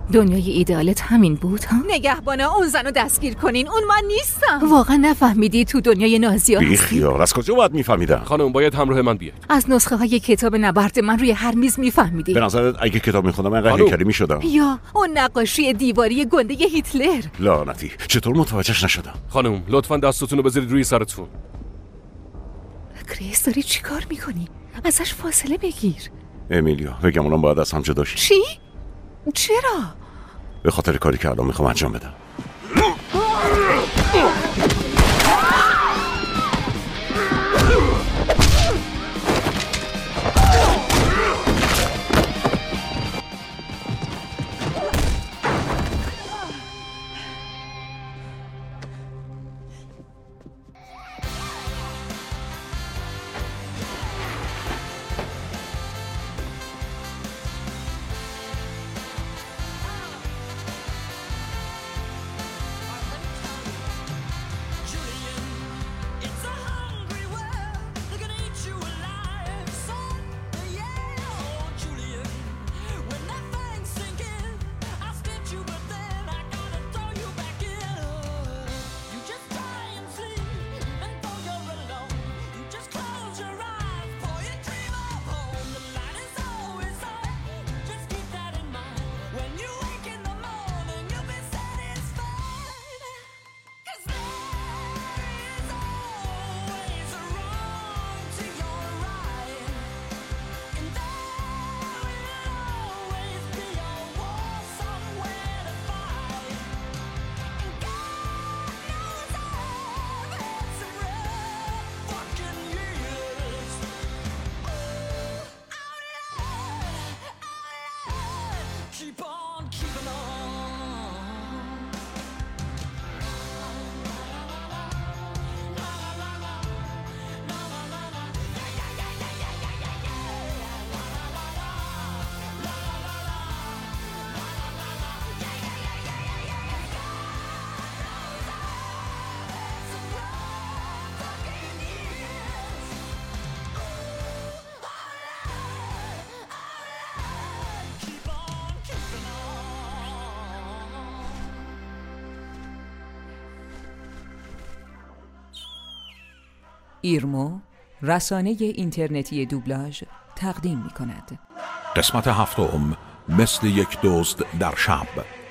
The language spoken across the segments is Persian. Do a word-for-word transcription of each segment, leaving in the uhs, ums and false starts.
دنیای ایدئالت همین بود ها؟ نگهبانا اون زنو دستگیر کنین، اون من نیستم. واقعا نفهمیدی تو دنیای نازی ها بی خیال، از کجا باید میفهمیدم؟ خانم باید همراه من بیاید. از نسخه های کتاب نبرد من روی هر میز میفهمیدی. به نظرت اگه کتاب میخوندم انقدر هیکلی میشدم؟ یا اون نقاشی دیواری گنده هیتلر. لعنتی، چطور متوجهش نشدم؟ خانم لطفاً دستتون رو بذارید روی سرتون. کریس داری چی کار میکنی؟ ازش فاصله بگیر. امیلیا، بگم الان باید از هم جدا شیم. چی؟ چرا؟ به خاطر کاری که الان میخوام انجام بدم. ایرمو، رسانه اینترنتی دوبلاژ تقدیم می کند. قسمت هفتم، مثل یک دزد در شب.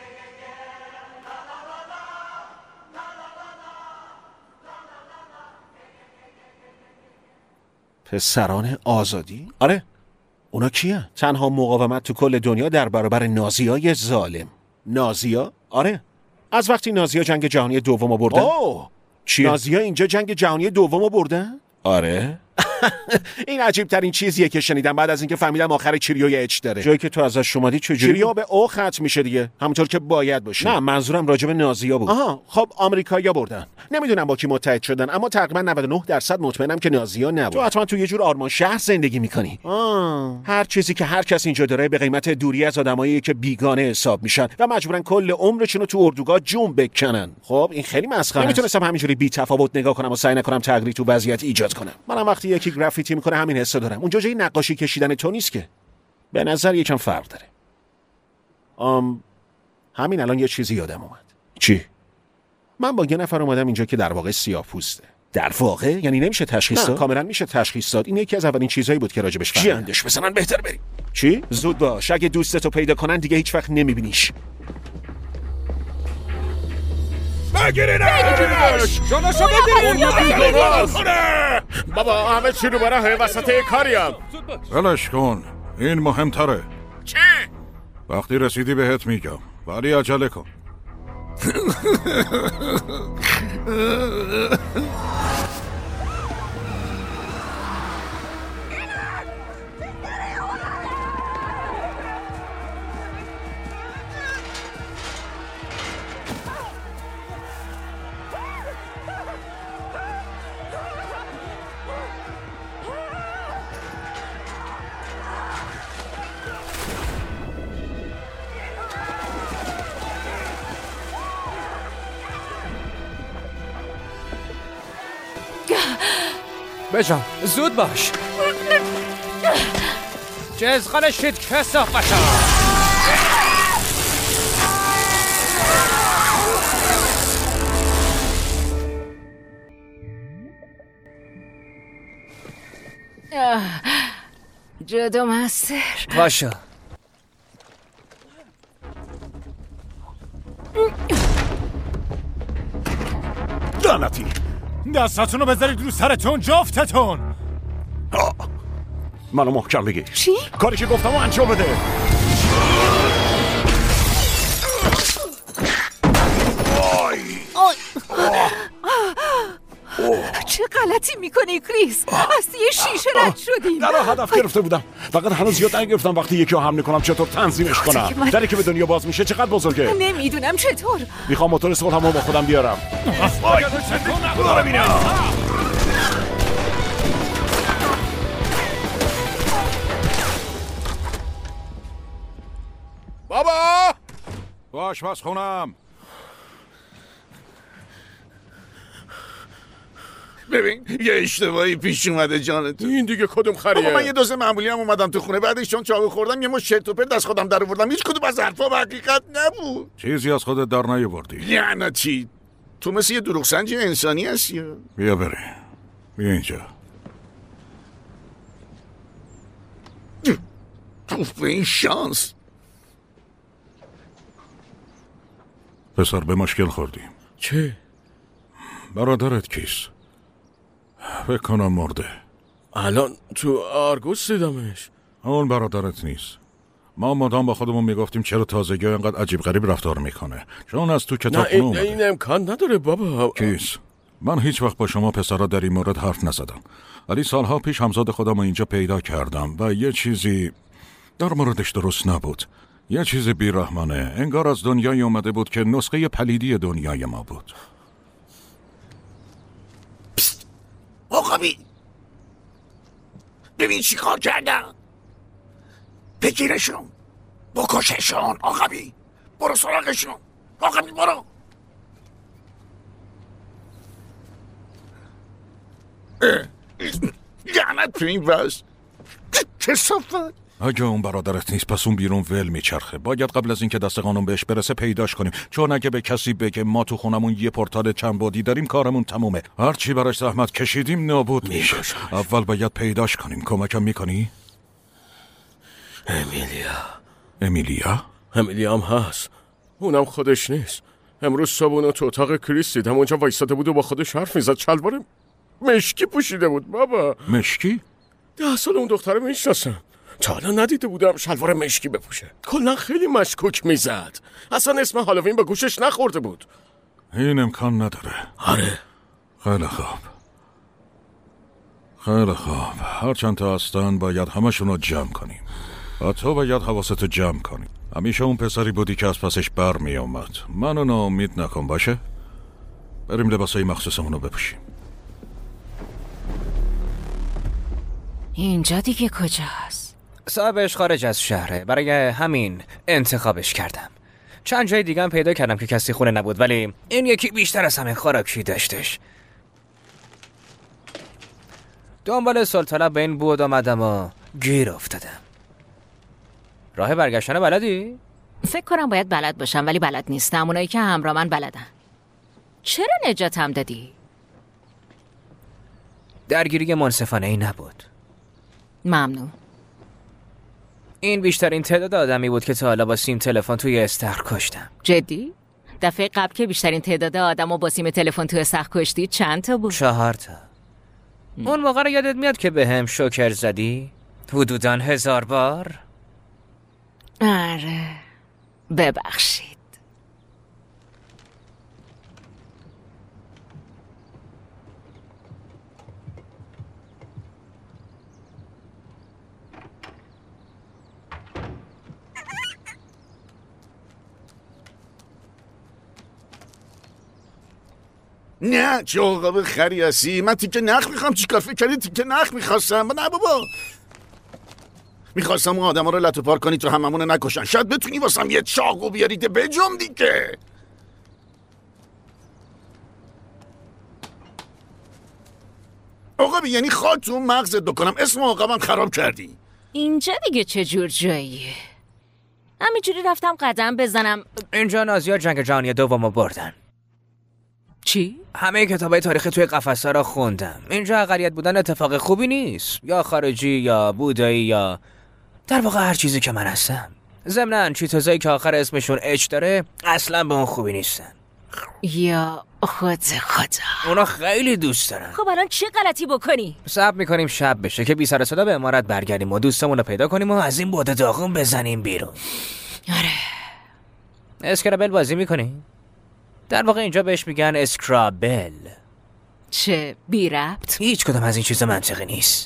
پسران آزادی؟ آره، اونا کیه؟ تنها مقاومت تو کل دنیا در برابر نازیای ظالم. نازیا؟ آره، از وقتی نازیا جنگ جهانی دومو بردن. اوه، چیه؟ نازیا اینجا جنگ جهانی دومو بردن؟ آره. این عجیب ترین چیزیه که شنیدم بعد از اینکه فهمیدم آخر چیریو اچ داره. جایی که تو ازش اومدی چجوری؟ چیریو به او ختم میشه دیگه، همونطور که باید باشه. نه، منظورم راجع به نازیا بود. آها، خب آمریکایی‌ها بردن. نمیدونم با کی متحد شدن، اما تقریبا نود و نه درصد مطمئنم که نازیا نبود. تو حتما تو یه جور آرمان شهر زندگی میکنی. آه. هر چیزی که هر کس اینجا داره به قیمت دوری از آدمایی که بیگانه حساب میشن و مجبورن کل عمرشون رو تو اردوگاه جون بکنن. خب این خیلی مسخره است. نمیتونستم همینجوری بی تفاوت نگاه کنم و سعی نکنم تغییری تو وضعیت ایجاد کنم. منم وقتی یکی گرافیتی میکنه همین حسو دارم. اونجا جای نقاشی کشیدن تو نیست که. به نظر یکم فرق داره. ام همین الان یه چیزی یادم اومد. چی؟ من با یه نفر اومدم اینجا که در واقع سیاه‌پوسته. در واقع یعنی نمیشه تشخیص داد؟ کاملا میشه تشخیص داد. این یکی از اولین چیزایی بود که راجبش فهمیدم. جندش بزنن بهتر بریم. چی؟ زود باش، اگه دوستتو پیدا کنن دیگه هیچ وقت نمیبینیش. بگیرینش! جانشو بگیرین! بابا همه چی رو برای وسط کاریم. ولش کن، این مهمتره. چی؟ وقتی رسیدی بهت میگم، ولی عجله کن. بجام زود باش. جزغال شید کسا قشا. جادو مستر پاشو. لعنتی دستاتون رو بذارید رو سرتون جفتتون. منو محکم بگیر. چی؟ کاری که گفتم رو انجام بده. چه غلطی میکنی کریس؟ از یه شیشه رد شدیم. در هدف گرفته بودم، فقط هنوز زیاد نگرفتم وقتی یکی رو حمله کنم چطور تنظیمش کنم. من... دری که به دنیا باز میشه چقدر بزرگه؟ نمیدونم چطور. میخوام موتور صلحمو با خودم بیارم. وای خدا رو ببینم. بابا باش بس خونم. ببین یه اشتباهی پیش اومده جانت. این دیگه کدوم خریه؟ من یه دوست معمولی هم اومدم تو خونه، بعدش چون چاقو خوردم یه مش چرت و پرت از خودم در آوردم. هیچ کدوم از حرفا به حقیقت نبود. چیزی از خودت در نیاوردی. لعنتی تو مثل یه دروغ سنج انسانی هستی. بیا بریم. بیا اینجا. توف به این شانس. پسر به مشکل خوردیم. چه؟ برادرت کیست؟ فکر کنم مرده. الان تو آرگوس دیدمش. اون برادرت نیست. ما مدام با خودمون میگفتیم چرا تازگی ها اینقدر عجیب غریب رفتار میکنه، چون از تو کتاب نه این, این امکان نداره بابا. کیست؟ من هیچ وقت با شما پسرا در این مورد حرف نزدم، ولی سالها پیش همزاد خودم رو اینجا پیدا کردم و یه چیزی در موردش درست نبود. یه چیز بیرحمانه، انگار از دنیای اومده بود که نسخه پلیدی دنیای ما بود. پست آقابی ببین چی کار کردن. بگیرشون بکششون. آقابی برو سراغشون. آقابی برو. لعنت تو این وز کسافت. اگه اون برادرت نیست پس اون بیرون ول میچرخه. باید قبل از اینکه دست قانون بهش برسه پیداش کنیم، چون اگه به کسی بگه ما تو خونمون یه پورتال چند بعدی داریم کارمون تمومه. هرچی براش زحمت کشیدیم نابود میشه. اول باید پیداش کنیم. کمکم میکنی؟ امیلیا. امیلیا؟ امیلیا هم هست. اونم خودش نیست. امروز صبح اونو تو اتاق کریس دیدم، اونجا وایساده بود و با خودش حرف میزد. شلوار مشکی پوشیده بود بابا. مشکی؟ ده سال اون دختره میشناسم، تا حالا ندیده بودم شلوار مشکی بپوشه. کلا خیلی مشکوک میزد. اصلا اسم هالووین به گوشش نخورده بود. این امکان نداره. آره. خیلی خوب خیلی خوب هر چند تا هستن باید همشون رو جمع کنیم و تو باید حواستو جمع کنی. همیشه اون پسری بودی که از پسش بر می اومد. منو ناامید نکن باشه؟ بریم لباسای مخصوصمونو بپوشیم. اینجا دیگه کجاست؟ صاحبش خارج از شهره، برای همین انتخابش کردم. چند جای دیگه هم پیدا کردم که کسی خونه نبود، ولی این یکی بیشتر از همه خوراکی داشتش. دنبال سلطلب به این بود آمدم و گیر افتادم. راه برگشتن بلدی؟ فکر کنم باید بلد باشم ولی بلد نیستم. اونایی که همراه من بلدن. چرا نجاتم دادی؟ درگیری منصفانه ای نبود. ممنون. این بیشترین تعداد آدمی بود که تا حالا با سیم تلفن توی استخر کشتم. جدی؟ دفعه قبل که بیشترین تعداد آدمو با سیم تلفن توی استخر کشتی چند تا بود؟ چهار تا. اون موقع رو یادت میاد که به هم شوکر زدی؟ حدوداً هزار بار؟ آره ببخشید. نه چه عقاب خری هستی. من تیکه نخ میخوام. چی کار فکر کردی تیکه نخ میخواستم؟ نه بابا، میخواستم اون آدم ها رو لطو پار کنی تو هممونه نکشن. شاید بتونی واسم یه چاقو بیارید بجم دیگه. عقابی یعنی خاک تو مغزت بکنم. اسم عقابم خراب کردی. اینجا دیگه چه جور جاییه؟ همینجوری رفتم قدم بزنم. اینجا نازی‌ها جنگ جهانی دومو بردن. چی؟ همه کتابای تاریخ توی قفسه را خوندم. اینجا اقلیت بودن اتفاق خوبی نیست. یا خارجی یا بودایی یا در واقع هر چیزی که من هستم. ضمناً چیتوزایی که آخر اسمشون اچ داره اصلا به اون خوبی نیستن. یا خود خدا، اونا خیلی دوست دارن. خب الان چه غلطی بکنی؟ صبر میکنیم شب بشه که بی سر صدا به امارت برگردیم و دوستمون رو پیدا کنیم و از این بعد داغون بزنیم بیرون. آره. اسکرابل بازی میکنی؟ در واقع اینجا بهش میگن اسکرابل. چه بی ربط؟ هیچ کدام از این چیزا منطقی نیست.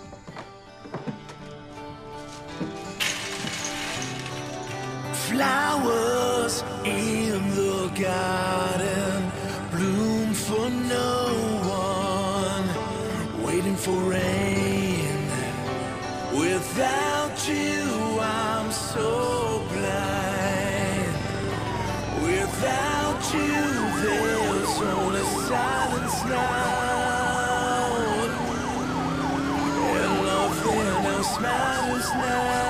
Flowers in the garden bloom for no one, waiting for rain. Without you I'm so blind. Without you there's only silence now, and nothing else matters now.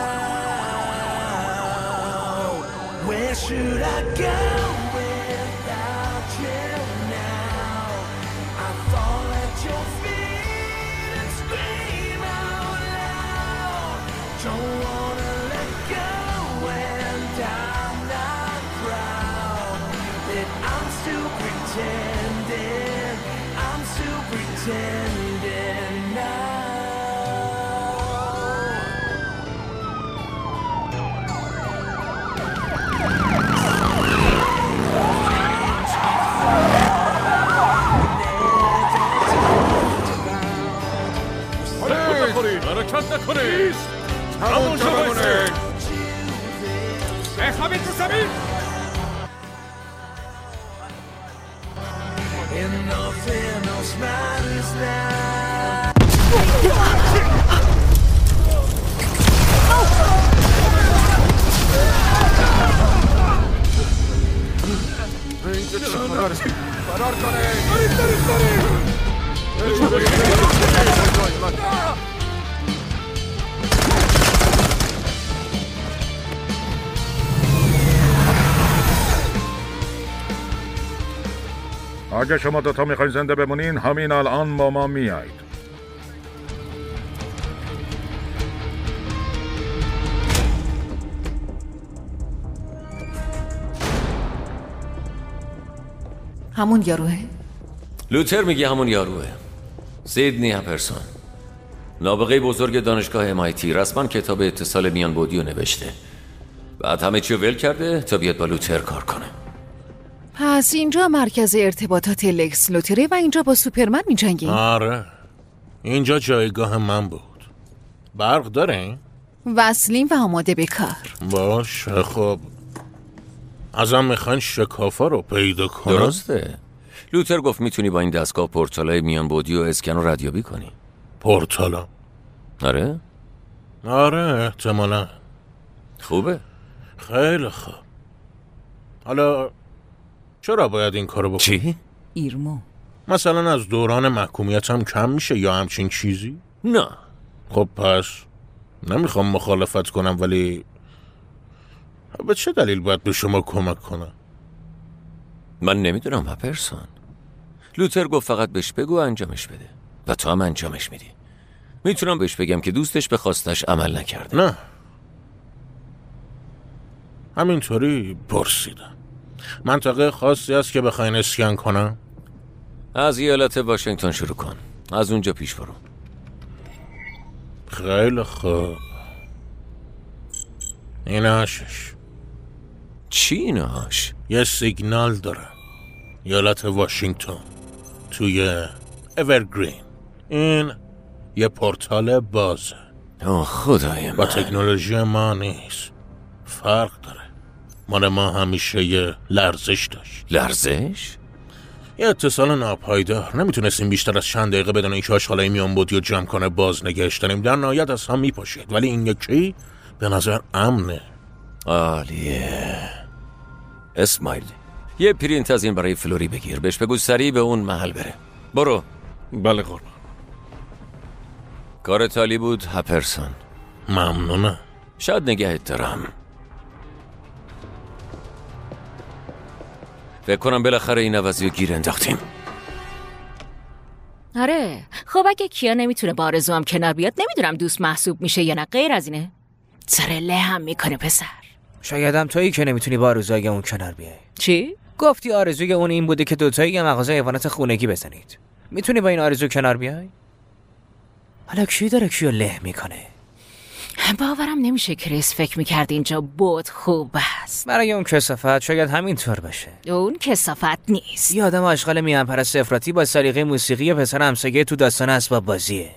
Where should I go without you now? I fall at your feet and scream out loud. Don't wanna let go and I'm not proud that I'm still pretending, I'm still pretending now. حرکت نکنید. همونجا بایستید. بخوابید رو زمین. فرار کنید. دارید دارید دارید. اگه شما دوتا میخواین زنده بمونین همین الان با ما میایید. همون یاروه؟ لوتر میگه همون یاروه. سیدنی هپرسون، نابغه بزرگ دانشگاه ام آی تی، رسما کتاب اتصال میان بودی رو نوشته. بعد همه چی ول کرده تا بیاد با لوتر کار کنه. پس اینجا مرکز ارتباطات لکس لوتره و اینجا با سوپرمن می جنگی؟ آره، اینجا جایگاه من بود. برق داره؟ وصلیم و آماده به کار. باشه خب، ازم میخواین شکافا رو پیدا کنم؟ درسته. لوتر گفت میتونی با این دستگاه پورتالای میان بودی و اسکن و ردیابی کنی. پورتالا؟ آره؟ آره احتمالا. خوبه؟ خیلی خوب. حالا چرا باید این کارو بکنم؟ چی؟ ایرمو مثلا از دوران محکومیتم کم میشه یا همچین چیزی؟ نه. خب پس نمیخوام مخالفت کنم، ولی به چه دلیل باید به شما کمک کنم؟ من نمیدونم هپرسون. لوتر گفت فقط بهش بگو انجامش بده و تو هم انجامش میدی. میتونم بهش بگم که دوستش به خواستش عمل نکرده. نه، همینطوری پرسیدم. منطقه خاصی هست که بخواین اسکن کنم؟ از ایالت واشنگتن شروع کن، از اونجا پیش برو. خیلی خوب. این هاشش. چی این هاش؟ یه سیگنال داره. ایالت واشنگتن توی اورگرین. این یه پورتال بازه. اوه خدای من. با تکنولوژی ما نیست، فرق داره. مال ما همیشه یه لرزش داشت. لرزش؟ یه اتصال ناپایدار. نمیتونستیم بیشتر از چند دقیقه بدون اینکه آشغالای میان بودی و جمع کنه باز نگهش داریم. در نهایت از هم میپاشید، ولی این یکی به نظر امنه. عالیه. اسمایل، یه پرینت از این برای فلوری بگیر، بهش بگو سریع به اون محل بره. برو. بله قربان. کار تالی بود هپرسون. ممنونم. شاید نگهت دارم. فکر کنم بالاخره این عوضی رو گیر انداختیم. آره خب اگه کیا نمیتونه با آرزو هم کنار بیاد نمیدونم دوست محسوب میشه یا نه. غیر از اینه سر له هم میکنه پسر. شاید هم تویی که نمیتونی با آرزوی اون کنار بیای. چی؟ گفتی آرزوی اون این بوده که دوتایی یه مغازه حیوانات خونگی بزنید. میتونی با این آرزو کنار بیای؟ حالا کی داره کیو له میکنه؟ باورم نمیشه کریس فکر میکرد اینجا بود خوب است. برای اون کثافت شاید همینطور باشه. اون کثافت نیست. یه آدم آشغال میان پرست افراطی با سلیقه موسیقی پسر همسایه تو داستان اسباب بازیه.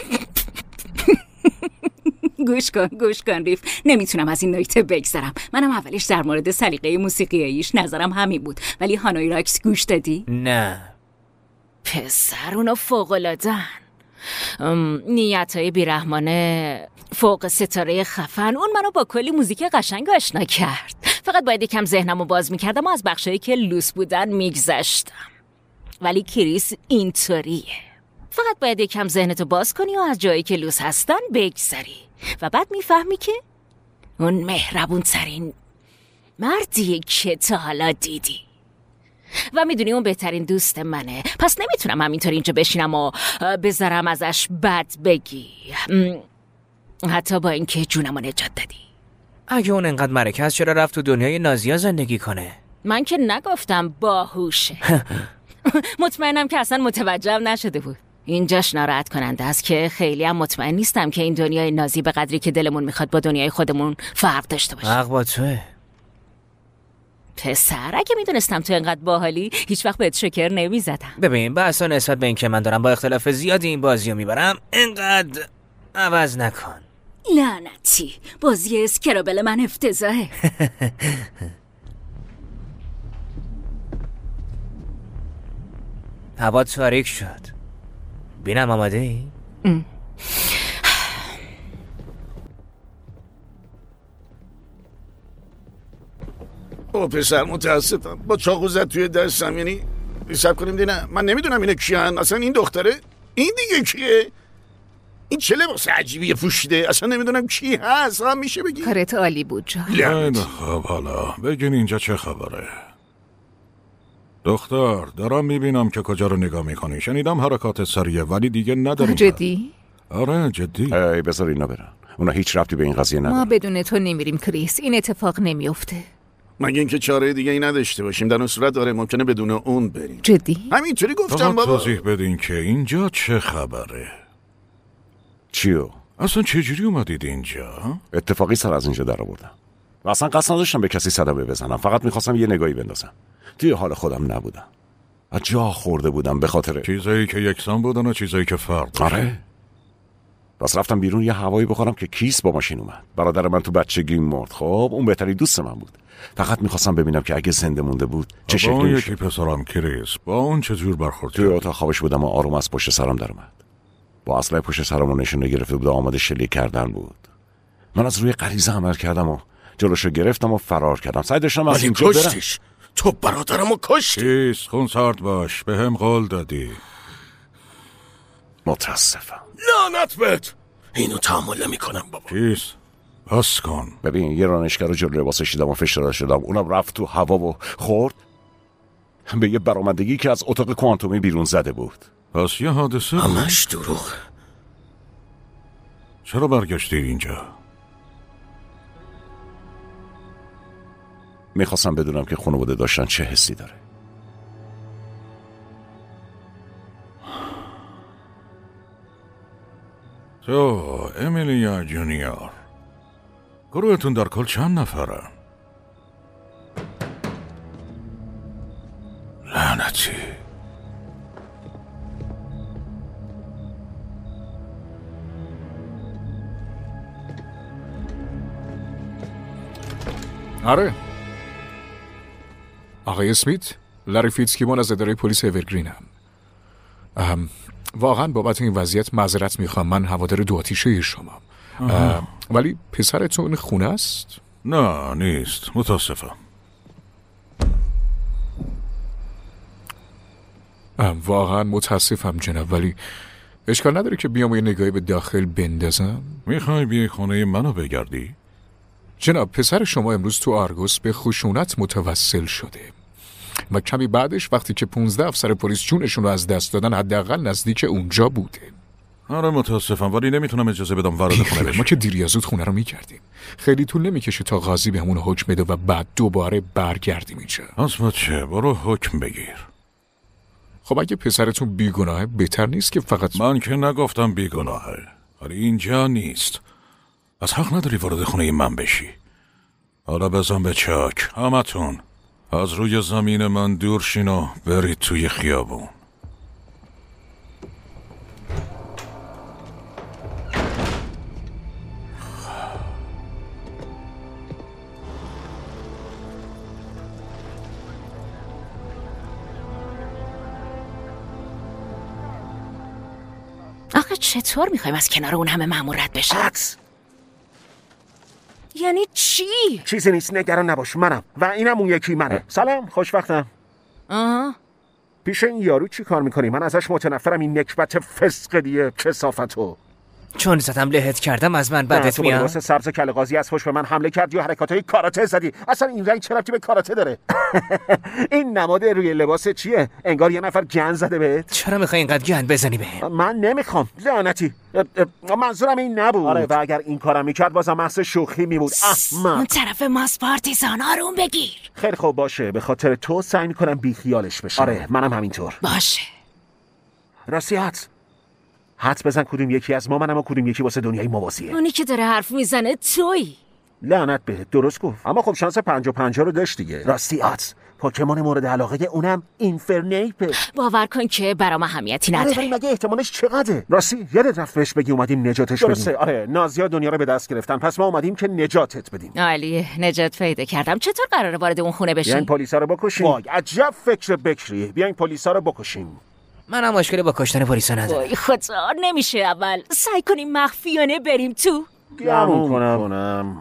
گوش کن گوش کن ریف، نمیتونم از این نکته بگذرم. منم اولش در مورد سلیقه موسیقیش نظرم همین بود، ولی هانوی راکس گوش دادی؟ نه. پسر اونا فوق‌العاده‌ن. نیتای بیرحمانه، فوق ستاره خفن. اون منو با کلی موزیک قشنگ آشنا کرد. فقط باید یکم ذهنمو باز میکردم و از بخشایی که لوس بودن میگذشتم. ولی کریس اینطوریه. فقط باید یکم ذهنتو باز کنی و از جایی که لوس هستن بگذری و بعد میفهمی که اون مهربون ترین مردیه که تا حالا دیدی و میدونی اون بهترین دوست منه. پس نمیتونم همینطور اینجا بشینم و بذارم ازش بد بگی، حتی با اینکه جونمو نجات دادی. اگه اون انقدر مرکه است چرا رفت تو دنیای نازیا زندگی کنه؟ من که نگفتم باهوشه. مطمئنم که اصلا متوجهم نشده بود. اینجاش ناراحت کننده است که خیلی هم مطمئن نیستم که این دنیای نازی به قدری که دلمون میخواد با دنیای خودمون فرق داشته باشه. حق با توه. پسر اگه میدونستم تو انقدر باحالی هیچ وقت بهت شکر نمیزدم. ببین بحثا نسبت به این که من دارم با اختلاف زیادی این بازیو میبرم انقدر عوض نکن. لعنتی، بازی اسکرابل من افتضاحه. هوا تاریک شد. بینم آماده ای؟ او پسر متاسفم با چاقو زد توی دستم. یعنی حساب کنیم دینا من نمیدونم اینه کیان. اصلا این دختره این دیگه کیه؟ این چه لباس عجیبیه پوشیده؟ اصلا نمیدونم کی هست. هم میشه بگی؟ کارت عالی بود جان. خب حالا بگین اینجا چه خبره؟ دختر دارم میبینم که کجا رو نگاه میکنی. شنیدم حرکات سریه ولی دیگه نداریم. جدی؟ آره جدی. ای بذار اینا برن. اونا هیچ ربطی به این قضیه ندارن. ما بدون تو نمیریم کریس. این اتفاق نمیفته. مگه اینکه چاره دیگه ای نداشته باشیم. در اون صورت داره ممکنه بدون اون بریم. جدی؟ همینطوری گفتم بابا. توضیح بدین که اینجا چه خبره؟ چیو؟ اصلا چجوری اومدید اینجا؟ اتفاقی سر از اینجا در آوردم. و اصلا قصد نداشتم به کسی صدمه بزنم. فقط میخواستم یه نگاهی بندازم. توی حال خودم نبودم. و جا خورده بودم به خاطر چیزایی که یکسان بودن و چیزایی که فرق. آره. بس رفتم بیرون یه هوایی بخورم که کیس با ماشین اومد. برادر من تو بچگی مرد. خب اون بهترین دوست من بود. فقط میخواستم ببینم که اگه زنده مونده بود چه شکلی میشه. میشه. یکی پسرم کریس با اون چه جور برخورد توی اتاق خوابش بودم و آروم از پشت سرم در اومد. با اسلحه پشت سرمو نشونه گرفته بود و آماده شلیک کردن بود. من از روی غریزه عمل کردم و جلوشو گرفتم و فرار کردم. سعی داشتم از اینجا برم. تو برادرمو کشتی. کیس خون سرد باش. به هم قول دادی. متاسفم. لعنت بهت. اینو تحمل نمی‌کنم بابا. کیس بس کن. ببین یه رانشگر رو جلوی لباسش دیدم و فشار شدم. اونم رفت تو هوا و خورد به یه برآمدگی که از اتاق کوانتومی بیرون زده بود. پس یه حادثه بود. همش دروغ. چرا برگشتی اینجا؟ میخواستم بدونم که خانواده داشتن چه حسی داره. تو امیلیا جونیور، گروهتون در کل چند نفرن؟ لعنتی. آره آقای اسمیت، لاری فیتزکیمون از اداره پلیس اورگرینم. واقعا بابت این وضعیت معذرت میخوام. من هوادار دو آتیشه شما. ولی پسرتون خونه است؟ نه نیست، متاسفم. واقعا متاسفم جناب، ولی اشکال نداره که بیام یه نگاهی به داخل بندازم؟ میخوای بیای خونه منو بگردی؟ جناب پسر شما امروز تو آرگوس به خشونت متوسل شده. و کمی بعدش وقتی که پونزده افسر پلیس جونشون رو از دست دادن حداقل نزدیک اونجا بوده. آره متاسفم ولی نمیتونم اجازه بدم وارد خونه بشی. ما که دیر یا زود خونه رو میکردیم. خیلی طول نمیکشه تا قاضی بهمون حکم بده و بعد دوباره برگردیم اینجا. اصلا چه؟ برو حکم بگیر. خب اگه پسرتون بیگناهه بهتر نیست که فقط من که نگفتم بیگناهه، ولی اینجا نیست. از حق نداری وارد خونه من بشی. حالا بزن به چاک همتون، از روی زمین من دور شین و برید توی خیابون. آخه چطور میخوایم از کنار اون همه مأمور رد بشیم؟ عکس یعنی چی؟ چیزی نیست، نگران نباش، منم و اینم اون یکی منه. سلام، خوشوقتم. آها. پیش این یارو چی کار میکنی؟ من ازش متنفرم، این نکبت فسقلیه کثافتو. چون زدم لهت کردم از من بدت میاد؟ واسه سبز کله قاضی از خوش به من حمله کردی و حرکاتای کاراته زدی. اصلا این رنگ چه ربطی به کاراته داره؟ این نماد روی لباس چیه؟ انگار یه نفر گند زده بهت. چرا میخوای اینقدر گند بزنی بهم؟ من نمیخوام، لعنتی. منظورم این نبود. آره و اگر این کارم میکرد بازم محض شوخی میبود. احمق. اون طرف ماست پارتیزان، آروم بگیر. خیلی خوب باشه، به خاطر تو سعی میکنم بیخیالش بشم. آره منم همینطور. باشه. راستی حدس حدس بزن کدوم یکی از ما منم و کدوم یکی واسه دنیای موازیه. اونی که داره حرف میزنه تویی. لعنت بهت، درست گفت. اما خب شانس پنج و پنجا رو داشت دیگه. راستی حدس پوکمون مورد علاقه اونم اینفرنیپه. باور کن که برام اهمیتی نداره. آره مگه احتمالش چقدره؟ راستی یادت رفت بهش بگی اومدیم نجاتش بدیم. درسته، آره نازی‌ها دنیا رو به دست گرفتن، پس ما اومدیم که نجاتت بدیم. عالیه، نجات پیدا کردم. چطور قراره وارد اون خونه بشیم؟ بیاین پلیسا رو بکشیم. وای عجب فکر بکریه. بیاین پلیسا رو بکشیم. منم مشکلی با کشتن پلیسا ندارم. وای خدا، نمیشه اول سعی کنیم مخفیانه بریم تو؟ گمون کنم کنم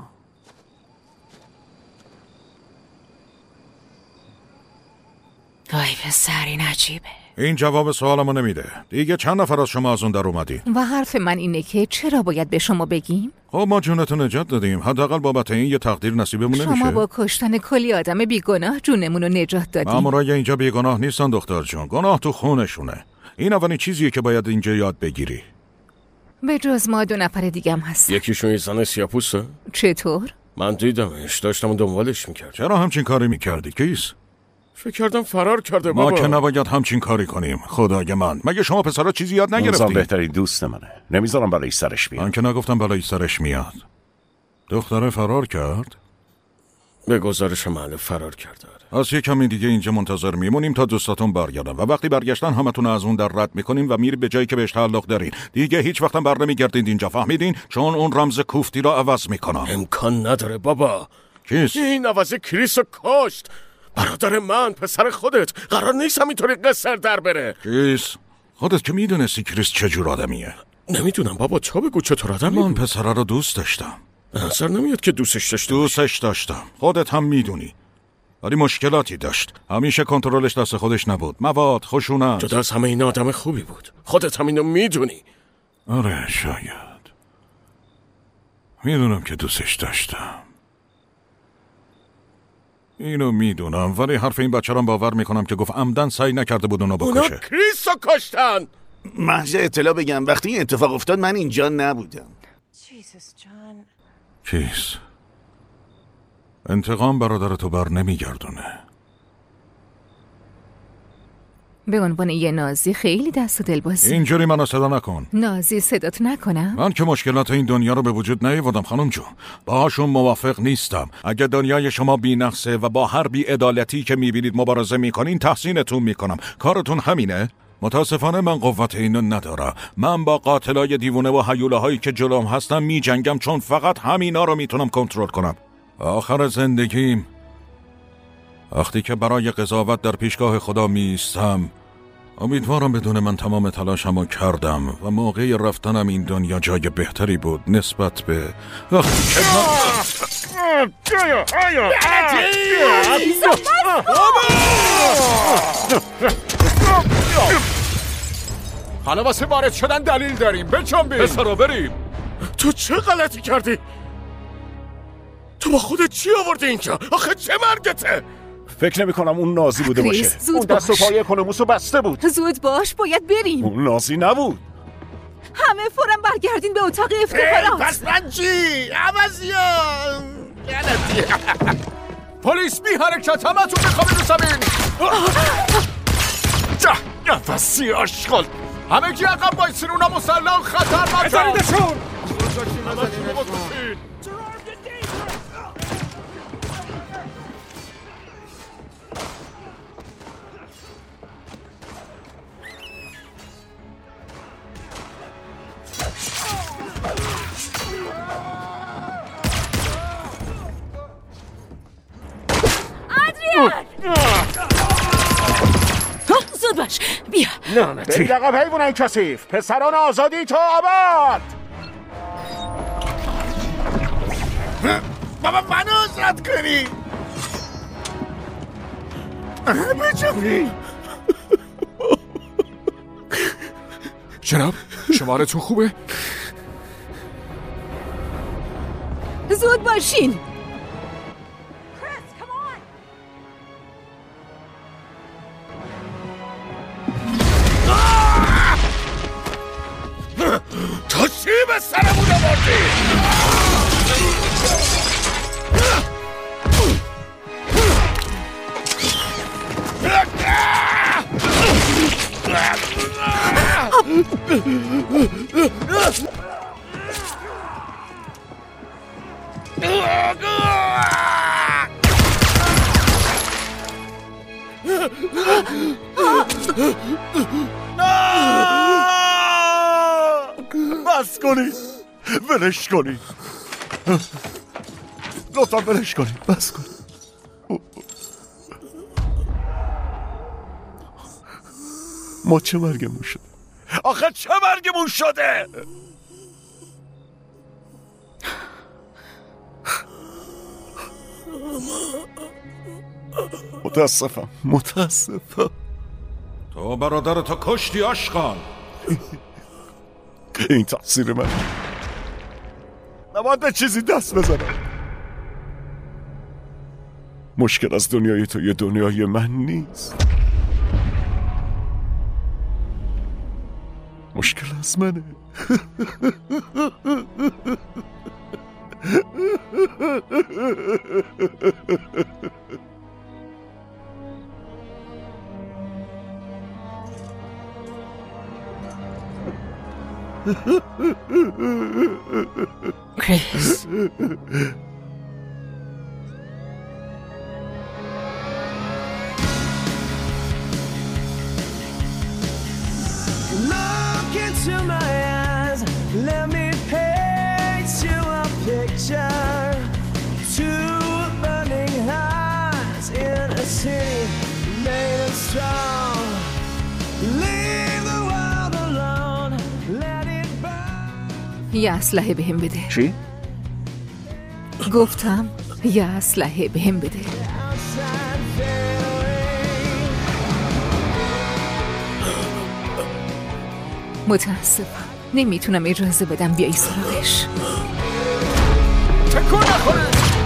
وای پسر این عجیبه. این جواب سوالمو نمیده. دیگه چند نفر از شما از اون در اومدین؟ و حرف من اینه که چرا باید به شما بگیم؟ خب ما جونتون نجات دادیم، حداقل بابت این یه تقدیر نصیبمون نمیشه؟ شما با کشتن کلی آدم بیگناه جونمون رو نجات دادیم. مامورای اینجا بیگناه نیستن دختر جون، گناه تو خونشونه. این اولین چیزیه که باید اینجا یاد بگیری. به جز ما دو نفر دیگه هم هست. یکیشون یه زن سیاه‌پوسته؟ چطور؟ من دیدمش، داشتم دنبالش میکردم. چرا همچین کاری میکردی کیس؟ فکر کردم فرار کرده ما بابا. که نباید همچین کاری کنیم. خدای من، مگه شما پسرا چیزی یاد نگرفتین؟ اون بهترین دوست منه، نمیذارم برای سرش بیاد. من که نگفتم برای سرش میاد. دختره فرار کرد؟ به گزارش محل فرار کرده. از یه کمی دیگه اینجا منتظر میمونیم تا دوستاتون برگردن و وقتی برگشتن همتون از اون در رد میکنیم و میری به جایی که بهش تعلق دارین. دیگه هیچ وقتم بر نمیگردین اینجا، فهمیدین؟ چون اون رمز کوفتی را عوض میکنم. امکان نداره بابا. کیست؟ این عوض کریس رو کشت. برادر من، پسر خودت. قرار نیست همینطوری قصر در بره. کیس؟ خودت که میدونستی کریس چجور آدمیه. نمیدونم بابا، تو بگو چطور آدمی من پسره رو دوست داشتم. نظر نمیاد که دوستش داشتم. دوستش داشتم، خودت هم میدونی. ولی مشکلاتی داشت، همیشه کنترلش دست خودش نبود. مواد، خشونت. جدا از همه این آدم خوبی بود. خودت هم اینو میدونی. آره شاید. میدونم که دوستش داشتم، اینو میدونم، ولی حرف این بچه رو باور میکنم که گفت عمدن سعی نکرده بود اونو بکشه. اونا کریس رو کشتن. محض اطلاع بگم وقتی این اتفاق افتاد من اینجا نبودم. کیس؟ انتقام برادرتو بر نمیگردونه. به عنوان یه نازی خیلی دست و دل بازی. اینجوری منو صدا نکن. نازی صدات نکنم؟ من که مشکلات این دنیا رو به وجود نیاوردم خانم جون. باهاشون موافق نیستم. اگه دنیای شما بی‌نقصه و با هر بی‌عدالتی که میبینید مبارزه میکنین، تحسینتون میکنم. کارتون همینه؟ متاسفانه من قوت اینو ندارم. من با قاتلای دیوونه و هیولاهایی که جلوم هستن میجنگم، چون فقط همینا رو میتونم کنترل کنم. آخر زندگیم وقتی که برای قضاوت در پیشگاه خدا میستم، امیدوارم بدون من تمام تلاشمو کردم و موقع رفتنم این دنیا جای بهتری بود نسبت به وقتی که حالا واسه وارد شدن دلیل داریم، بچنبیم. پسرا بریم. تو چه غلطی کردی؟ تو با خودت چی آوردی اینجا؟ آخه چه مرگته؟ فکر نمی کنم اون نازی بوده باشه. کریس زود اون دست و باش. پای اکونوموسو بسته بود. زود باش باید بریم. اون نازی نبود. همه فوراً برگردین به اتاق افتخارات. پس من چی؟ عوضیان لعنتی. پلیس بی حرکت، همتون بخوابید رو زمین. ده نفسی آشغال. همه کی عقب وایسین، اونا مسلح خطرناکن. بزنیدشون. زود باش بیا. لعنتی. برید عقب حیوانای کثیف. پسران آزادی تا آباد. بابا منو آزاد کنی. بجوری. جناب شمارتون خوبه؟ زود باشین. تو چی به سرمون آوردی؟ بس کنی ولش کنی لطفا ولش کنی بس کنی. ما چه مرگمون شده؟ آخه چه مرگمون شده؟ متاسفم متاسفم. تو برادرتو کشتی آشغال. این تقصیر من. نباید به چیزی دست بزنم. مشکل از دنیای تو یه دنیای من نیست. مشکل از منه. کریس Look into my eyes, let me paint you a picture. Two burning hearts in a city made of strong. Leave the world alone, let it burn. یه اسلحه بهم بده. چی؟ گفتم یه اسلحه بهم بده. متاسفم نمیتونم اجازه بدم بیایی سراغش. تکون نخوره.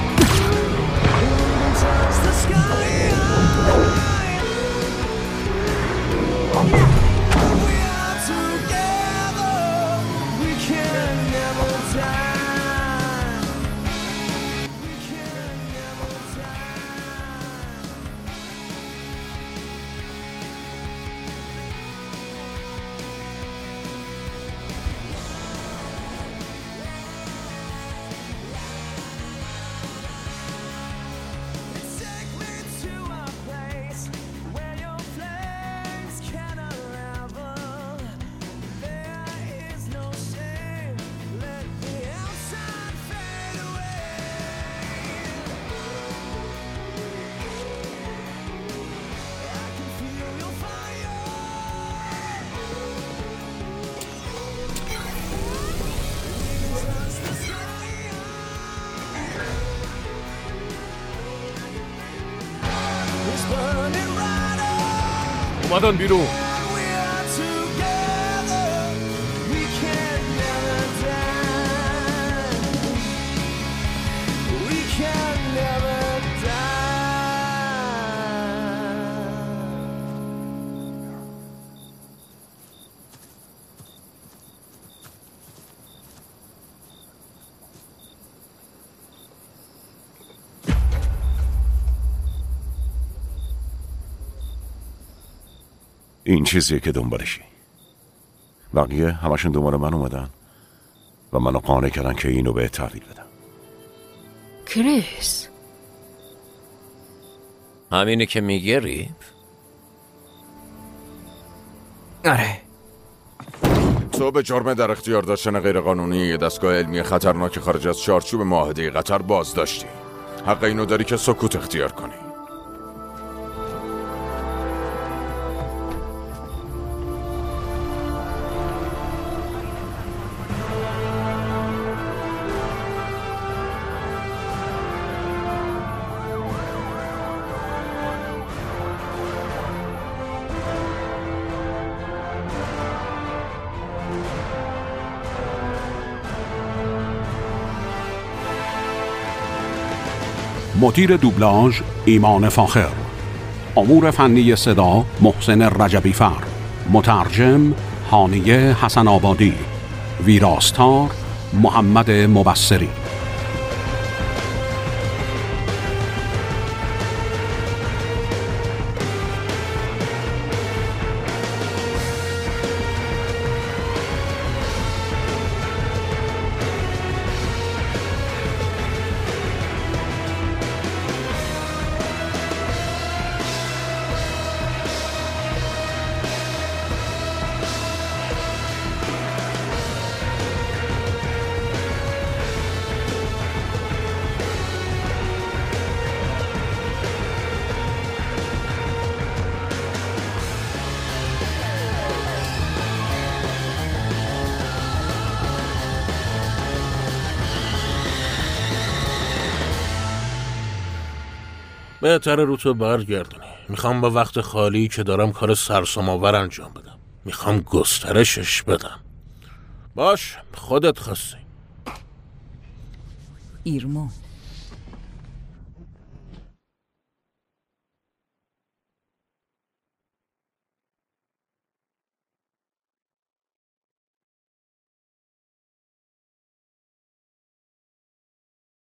اومدن بیرون. این چیزیه که دنبالشی. بقیه همشون دنبال من اومدن و منو قانع کردن که اینو به تحویل بدم. کریس همینه که میگه ریپ؟ آره. تو به جرم در اختیار داشتن غیرقانونی یه دستگاه علمی خطرناک خارج از چارچوب معاهده قطر بازداشتی. حق اینو داری که سکوت اختیار کنی. مدیر دوبلاژ ایمان فاخر، امور فنی صدا محسن رجبی فر، مترجم هانیه حسن آبادی، ویراستار محمد مبصری. بهتره رو تو برگردونی. میخوام با وقت خالی که دارم کار سرسام‌آور انجام بدم. میخوام گسترشش بدم. باش، خودت خواستی. ایرمو